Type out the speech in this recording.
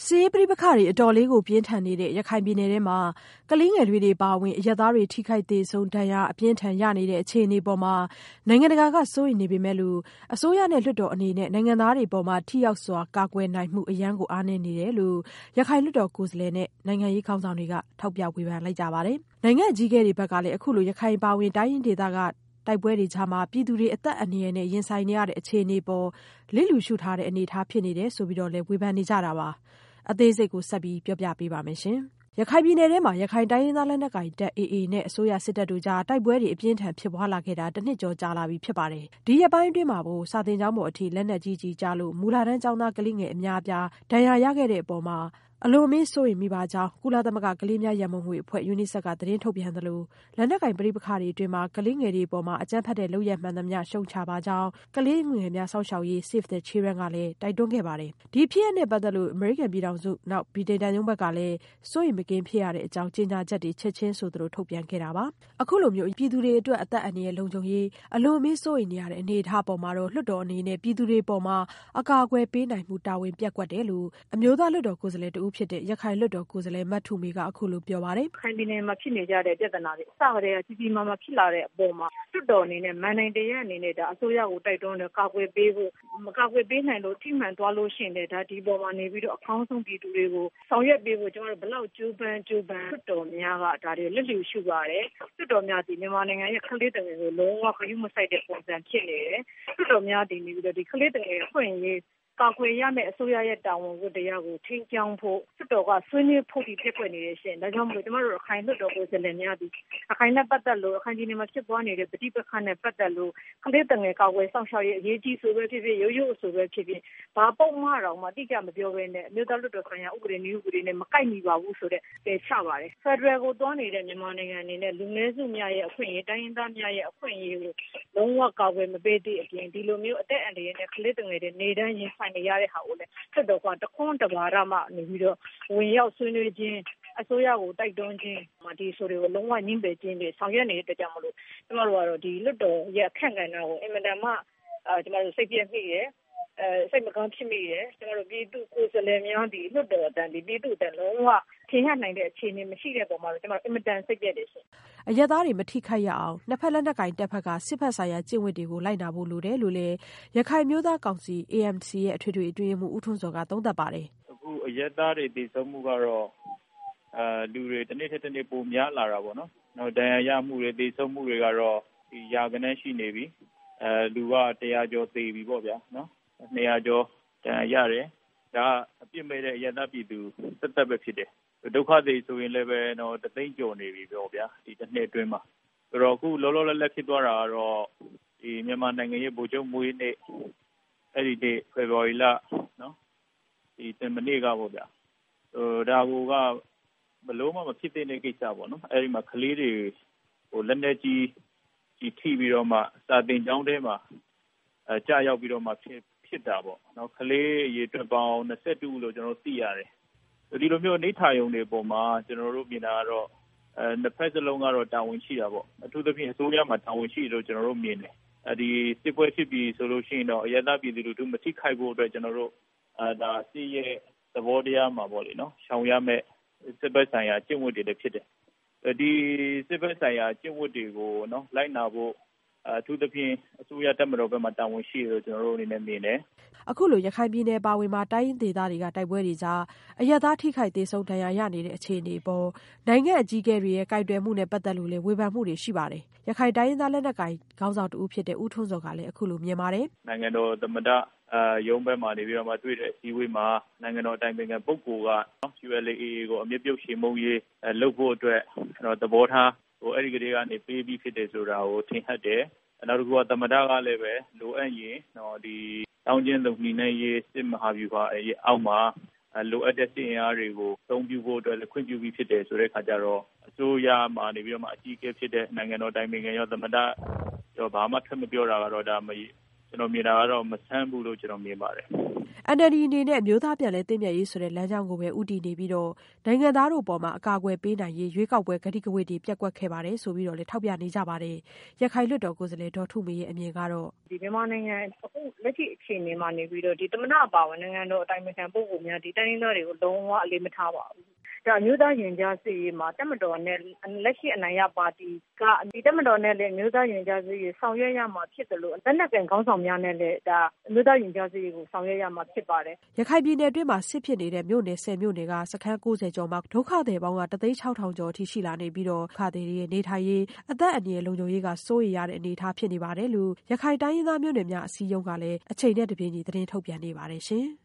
စစ်ရေးပဋိပက္ခတွေအတော်လေးကိုပြင်းထန်နေတဲ့ရခိုင်ပြည်နယ်ထဲမှာကလေးငယ်တွေပါဝင်အရပ်သားတွေထိခိုက်သေဆုံးဒဏ်ရာအပြင်းထန်ရနေတဲ့အခြေအနေပေါ်မှာနိုင်ငံတကာကစိုးရိမ်နေပေမဲ့လို့အစိုးရနဲ့လွှတ်တော်အနေနဲ့နိုင်ငံသားတွေပေါ်မှာထိရောက်စွာကာကွယ်နိုင်မှုအရန်ကိုအားနည်းနေတယ်လို့ရခိုင်လွှတ်တော်ကိုယ်စားလှယ်နဲ့နိုင်ငံရေးခေါင်းဆောင်တွေကထောက်ပြဝေဖန်လိုက်ကြပါတယ်။နိုင်ငံအကြီးအကဲတွေဘက်ကလည်းအခုလိုရခိုင်ပါဝင်တိုင်းရင်းဒေသကတိုက်ပွဲတွေကြားမှာပြည်သူတွေအသက်အန္တရာယ်နဲ့ရင်ဆိုင်နေရတဲ့အခြေအနေပေါ်လစ်လျူရှုထားတဲ့အနေအထားဖြစ်နေတယ်ဆိုပြီးတော့လည်းဝေဖန်နေကြတာပါ။အသေးစိတ်ကိုဆက်ပြီးပြောပြပေးပါမယ်ရှင်။ရခိုင်ပြည်နယ်ထဲမှာရခိုင်တိုင်းရင်းသားလက်နက်ကိုင်တပ် AA နဲ့အစိုးရစစ်တပ်တို့ကြားတိုက်ပွဲတွေအပြင်းထန်ဖြစ်ပွားလာခဲ့တာတစ်နှစ်ကျော်ကြာလာပြီဖြစ်ပါတယ်။ဒီရက်ပိုင်းအတွင်းမှာစာသင်ကျောင်းပေါ်အထိလက်နက်ကြီးကျလို့မူလတန်းကျောင်းသားကလေးငယ်အများအပြားဒဏ်ရာရခဲ့တဲ့အပေါ်မှာအလွန်အမင်းစိုးရိမ်မိပါကြောင်းကုလသမဂ္ဂကလေးများရန်ပုံငွေအဖွဲ့ UNICEF ကသတင်းထုတ်ပြန်သလိုလက်နက်ကိုင်ပဋိပက္ခတွေအတွင်းမှာကလေးငယ်တွေအပေါ်မှာအကြမ်းဖက်တဲ့လုပ်ရပ်မှန်သမျှရှုံချပါကြောင်းကလေးငယ်များစောင့်ရှောက်ရေး Save the Children ကလည်းတိုက်တွန်းခဲ့ပါတယ်။ဒီဖြစ်ရပ်နဲ့ပတ်သက်လို့အမေရိကန်ပြည်ထောင်စုနောက်ဗြိတိန်တပ်ရုံးဘက်ကလည်းစိုးရိမ်မကင်းဖြစ်ရတဲ့အကြောင်းကြေညာချက်တွေချက်ချင်းဆိုသလိုထုတ်ပြန်ခဲ့တာပါ။အခုလိုမျိုးပြည်သူတွေအတွက်အသက်အန္တရာယ်လုံခြုံရေးအလွန်အမင်းစိုးရိမ်နေရတဲ့အနေအထားပေါ်မှာတော့လွှတ်တော်အနေနဲ့ပြည်သူတွေပေါ်မှာအကာအကွယ်ပေးနိုင်မှုတာဝန်ပျက်ကွက်တယ်လို့အမျိုးသားလွှတ်တော်ကိုယ်စားလှယ်တဦးဖြစ်တဲ့ရခိုင်လွှတ်တော်ကိုယ်စားလှယ်မထုမေကအခုလိုပြောပါတယ်။ခိုင်ပြည်နယ်မှာဖြစ်နေကြတဲ့ပြဿနာတွေအစကတည်းကကြီးကြီးမားမားဖြစ်လာတဲ့အပေါ်မှာလွှတ်တော်အနေနဲ့မန်နိုင်တရားအနေနဲ့ဒါအစိုးရကိုတိုက်တွန်းတယ်ကာကွယ်ပေးဖို့မကာကွယ်ပေးနိုင်လို့ထိမှန်သွားလို့ရှိရင်ဒါဒီပေါ်မှာနေပြီးတော့အကောင်းဆုံးပြည်သူတွေကိုဆောင်ရွက်ပေးဖို့ကျွန်တော်တို့ဘလောက်ကြိုးပမ်းလွှတ်တော်များကဒါတွေလက်လျူရှုပါတယ်လွှတ်တော်များဒီမြန်မာနိုင်ငံရဲ့ကလေးတွေလုံးဝခရီးမဆိုင်တဲ့ပုံစံဖြစ်နေတယ်လွှတ်တော်များဒီနေပြီးတော့ဒီကလေးတွေရဲ့ဖွင့်ရေးကာကွယ်ရမယ့်အစိုးရရဲ့တာဝန်ဝတ္တရားကိုထိန်းကျောင်းဖို့စစ်တော်ကဆွေးနွေးဖို့ဒီဖြစ်ပွင့်နေတဲ့ရှင်ဒါကြောင့်မို့ကျွန်တော်တို့အခိုင်လွတ်တော်ကိုယ်စားလှယ်များဒီအခိုင်နဲ့ပတ်သက်လို့အခိုင်ဒီနေမှာဖြစ်ပွားနေတဲ့ပဋိပက္ခနဲ့ပတ်သက်လို့ကလေးတငယ်ကာကွယ်ဆောင်ရှောက်ရေးအရေးကြီးဆိုပဲဖြစ်ဖြစ်ရိုးရိုးဆိုပဲဖြစ်ဖြစ်ဘာပုံမှန်တော့မှတိကျမပြောဘဲနဲ့အမျိုးသားလွတ်တော်ဆိုင်ရာဥပဒေနည်းဥပဒေနဲ့မကိုက်ညီပါဘူးဆိုတဲ့ပယ်ချပါတယ်ဖက်ဒရယ်ကိုတွန်းနေတဲ့မြန်မာနိုင်ငံအနေနဲ့လူနည်းစုများရဲ့အခွင့်အရေးတိုင်းရင်းသားများရဲ့အခွင့်အရေးကိုလုံးဝကာကွယ်မပေးသည့်အပြင်ဒီလိုမျိုးအသက်အန္တရာယ်နဲ့ကလေးတငယ်တွေနေတိုင်းရင်ဆိုင်နေရတဲ့ဟာကိုလည်းဆက်တော့ကတခွန်းတဘာရမှနေပြီးတော့ဝင်ရောက်ဆွေးနွေးခြင်းအစိုးရကိုတိုက်တွန်းခြင်းဒီဆိုတွေကိုလုံးဝညှင်းပယ်ခြင်းတွေဆောင်ရွက်နေတဲ့ကြောင့်မလို့ကျမတို့ကတော့ဒီလွတ်တော်ရဲ့အခန့်ကဏ္ဍကိုအင်မတန်မှကျမတို့စိတ်ပြည့်မိရယ်စိတ်မကောင်းဖြစ်မိရယ်ကျမတို့ပြည်သူကိုယ်စားလှယ်များဒီလွတ်တော်အတန်ဒီပြည်သူအတန်လုံးဝထင်ဟနိုင်တဲ့အခြေအနေမရှိတဲ့ပုံမှာတော့ကျမတို့အင်မတန်စိတ်ပြည့်တယ်ရှင်အရပ်သားတွေမထိခိုက်ရအောင်နှစ်ဖက်လက်နက်ကင်တပ်ဖက်ကစစ်ဖက်ဆိုင်ရာကျင့်ဝတ်တွေကိုလိုက်နာဖို့လိုတယ်လို့လည်းရခိုင်မျိုးသားကောင်စီ AMC ရဲ့အထွေထွေအတွင်းမှုဦးထွန်းစောကသုံးသပ်ပါတယ်အခုအရပ်သားတွေတည်ဆုံမှုကတော့လူတွေတစ်နေ့ထက်တစ်နေ့ပိုများလာတာပေါ့နော်နောက်ဒဏ်ရာရမှုတွေတည်ဆုံမှုတွေကတော့ဒီရာဂဏန်းရှိနေပြီလူက100ကျော်သေပြီပေါ့ဗျာနော်200ကျော်ဒဏ်ရာရတယ်ဒါအပြစ်မဲ့တဲ့အရပ်သားပြည်သူသက်သက်ပဲဖြစ်တယ်ဒုက္ခသည်ဆိုရင်လည်းပဲတော့တသိန်းကျော်နေပြီပေါ့ဗျာဒီတစ်နှစ်အတွင်းမှာဆိုတော့အခုလောလောလတ်လတ်ဖြစ်သွားတာကတော့ဒီမြန်မာနိုင်ငံရဲ့ဗိုလ်ချုပ်မွေးနေ့အဲ့ဒီနေ့ဖေဖော်ဝါရီလနော်ဒီမနေ့ကပေါ့ဗျာဒါကဘလို့မှမဖြစ်တဲ့ကိစ္စပေါ့နော်အဲ့ဒီမှာကလေးတွေလက်နက်ကြီးထိပြီးတော့မှစာသင်ကျောင်းထဲမှာကြာရောက်ပြီးတော့မှဖြစ်တာပေါ့နော်ကလေးရေအတွက်ပေါင်း22လို့ကျွန်တော်သိရတယ်ဒီလိုမျိုးနေထိုင်ုံတွေပုံမှာကျွန်တော်တို့မြင်တာကတော့နှစ်ဖက်စလုံးကတော့တာဝန်ရှိတာပေါ့အထူးသဖြင့်အစိုးရမှာတာဝန်ရှိလို့ကျွန်တော်တို့မြင်တယ်ဒီစစ်ပွဲဖြစ်ပြီးဆိုလို့ရှိရင်တော့အရပ်သားပြည်သူတို့မထိခိုက်ဖို့အတွက်ကျွန်တော်တို့ဒါစီးရဲ့သဘောတရားမှာပေါ့လေနော်ရှောင်ရမယ့်စစ်ဘက်ဆိုင်ရာကျင့်ဝတ်တွေလည်းဖြစ်တယ်ဒီစစ်ဘက်ဆိုင်ရာကျင့်ဝတ်တွေကိုနော်လိုက်နာဖို့အထူးသဖြင့်အစိုးရတပ်မတော်ဘက်မှာတာဝန်ရှိတယ်လို့ကျွန်တော်တို့အနေနဲ့မြင်တယ်အခုလိုရခိုင်ပြည်နယ်ပါဝင်မှာတိုင်းရင်းဒေသတွေကတိုက်ပွဲတွေကြားအရပ်သားထိခိုက်ဒေဆုံးဒဏ်ရာရနေတဲ့အခြေအနေပေါ်နိုင်ငံအကြီးအကဲတွေရဲ့ကိုက်တွယ်မှုနဲ့ပတ်သက်လို့လည်းဝေဖန်မှုတွေရှိပါတယ်ရခိုင်တိုင်းရင်းသားလက်နက်ကိုင်ခေါင်းဆောင်တဦးဖြစ်တဲ့ဦးထွန်းစောကလည်းအခုလိုမြင်ပါတယ်နိုင်ငံတော်သမ္မတရုံးဘက်မှာနေပြီးတော့မှတွေ့တဲ့အစည်းအဝေးမှာနိုင်ငံတော်အတိုင်ပင်ခံပုဂ္ဂိုလ်က ULA/AA ကိုအမြင့်ပြုတ်ချေမှုန်းရေးလုပ်ဖို့အတွက်သဘောထားအဲ့ဒီကလေးကနေပေးပြီးဖြစ်တယ်ဆိုတာကိုထင်ဟပ်တယ်နောက်တစ်ခုကသမ္မတကလည်းပဲလိုအပ်ရင်ဒီတောင်းကျင်းလုံနှီးနှံရေးစစ်မဟာဗျူဟာအောက်မှာလိုအပ်တဲ့စစ်အင်အားတွေကိုသုံးပြုဖို့အတွက်လည်းခွင့်ပြုပြီးဖြစ်တယ်ဆိုတဲ့အခါကျတော့အစိုးရမှာနေပြီးတော့မှအကြီးအကဲဖြစ်တဲ့နိုင်ငံတော်တိုင်ပင်ခံရောသမ္မတရောဘာမှထပ်မပြောတာကတော့ဒါကျွန်တော်မြင်တာကတော့မဆန်းဘူးလို့ကျွန်တော်မြင်ပါတယ် NLD အနေနဲ့အမျိုးသားပြန်လည်သင့်မြတ်ရေးဆိုတဲ့လမ်းကြောင်းကိုပဲဦးတည်နေပြီးတော့နိုင်ငံသားတို့ပေါ်မှာအကာအကွယ်ပေးနိုင်ရေးရွေးကောက်ပွဲကတိကဝတ်တွေပျက်ကွက်ခဲ့ပါတယ်ဆိုပြီးတော့လည်းထောက်ပြနေကြပါတယ်ရခိုင်လွှတ်တော်ကိုယ်စားလှယ်ဒေါ်ထုမေရဲ့အမြင်ကတော့ဒီမြန်မာနိုင်ငံအခုလက်ရှိအခြေအနေမှာနေပြီးတော့ဒီသမ္မတအပါအဝင်နိုင်ငံတော်အတိုင်ပင်ခံပုဂ္ဂိုလ်များဒီတိုင်းရင်းသားတွေကိုလုံးဝအလေးမထားပါဘူးဒါအမျိုးသားရင်ကြားစေ့ရေးမှာတက်မတော်နဲ့လက်ရှိအနိုင်ရပါတီကဒီတက်မတော်နဲ့လည်းအမျိုးသားရင်ကြားစေ့ရေးဆောင်ရွက်ရမှာဖြစ်တယ်လို့လက်နက်ကင်ခေါင်းဆောင်များနဲ့လည်းဒါအမျိုးသားရင်ကြားစေ့ရေးကိုဆောင်ရွက်ရမှာဖြစ်ပါတယ်ရခိုင်ပြည်နယ်အတွင်းမှာစစ်ဖြစ်နေတဲ့မြို့နယ်10မြို့နယ်ကစခန်း90ကျော်မှာဒုက္ခသည်ပေါင်းက1,600,000ကျော်အထိရှိလာနေပြီးတော့ဒုက္ခသည်တွေရဲ့နေထိုင်ရေးအသက်အန္တရာယ်လုံခြုံရေးကစိုးရိမ်ရတဲ့အနေအထားဖြစ်နေပါတယ်လို့ရခိုင်တိုင်းရင်းသားမြို့နယ်များအစည်းအရုံးကလည်းအချိန်နဲ့တပြေးညီသတင်းထုတ်ပြန်နေပါတယ်ရှင်